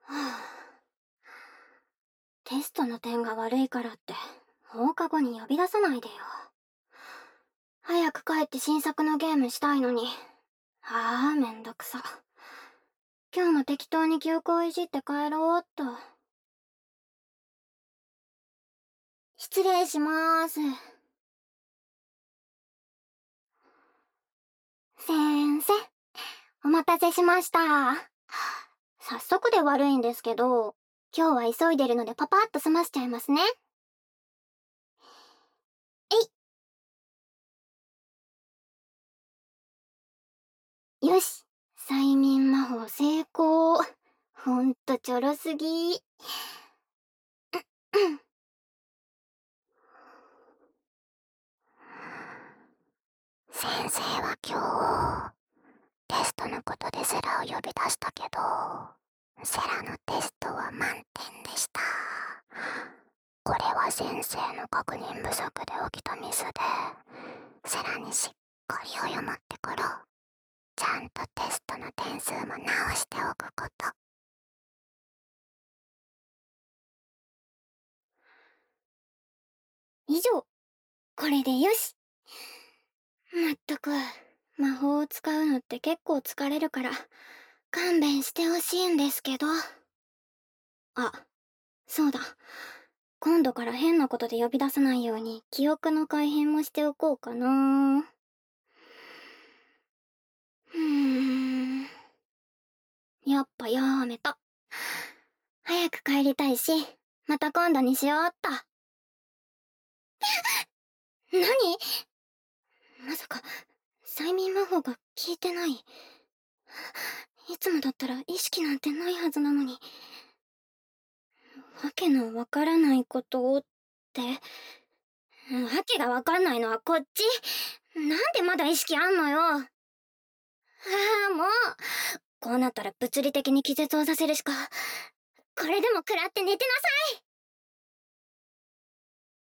はあ、テストの点が悪いからって放課後に呼び出さないでよ。早く帰って新作のゲームしたいのに。ああ、めんどくさ。今日も適当に記憶をいじって帰ろうっと。失礼しまーす。先生、お待たせしました。早速で悪いんですけど、今日は急いでるのでパパッと済ませちゃいますね。よし、催眠魔法成功。ほんとちょろすぎ。先生は今日、テストのことでセラを呼び出したけど、セラのテストは満点でした。これは先生の確認不足で起きたミスで、セラにしっかり謝ってから、ちゃんとテストの点数も直しておくこと。以上、これでよし。まったく、魔法を使うのって結構疲れるから、勘弁してほしいんですけど。あ、そうだ。今度から変なことで呼び出さないように記憶の改変もしておこうかな。やっぱやめた。早く帰りたいし、また今度にしようっと。何？まさか、催眠魔法が効いてない。いつもだったら意識なんてないはずなのに。わけのわからないことって、わけがわかんないのはこっち。なんでまだ意識あんのよ。ああ、もう。こうなったら物理的に気絶をさせるしか。これでも食らって寝てなさい。